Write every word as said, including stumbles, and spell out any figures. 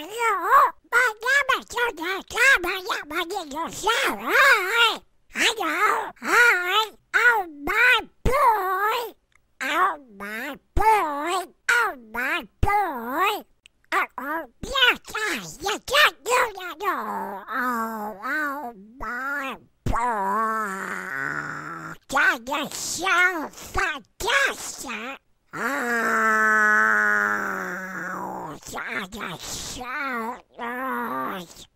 you. My name is Junior Climber, yeah, my name is Sarah. Hello, hi, oh my boy, oh my boy, oh my boy. Oh, oh, yes, yes, you can't do that, no. Oh, oh my boy. That is so fantastic. Oh, that is so nice.